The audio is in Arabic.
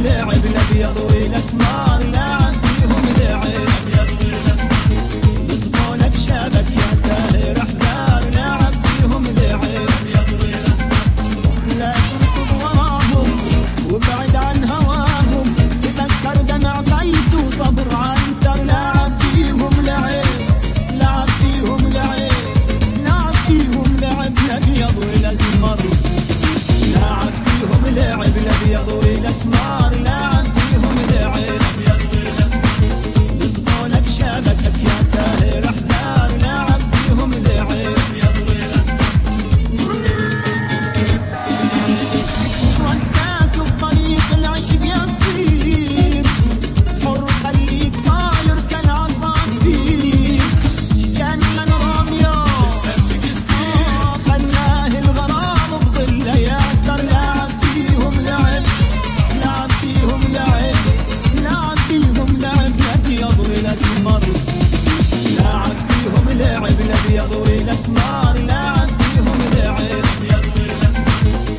لعب الابيض والاسمار، لعب فيهم لعب مسكونك شابك يا ساهر احذار، لعب فيهم لعب لا تركض وراهم وابعد عن هواهم، تذكر دمع قيس وصبر عنتر، لعب فيهم لعب لعب فيهم لعب لعب فيهم لعب الابيض والاسمر، لعب فيهم لعب الابيض والاسمر.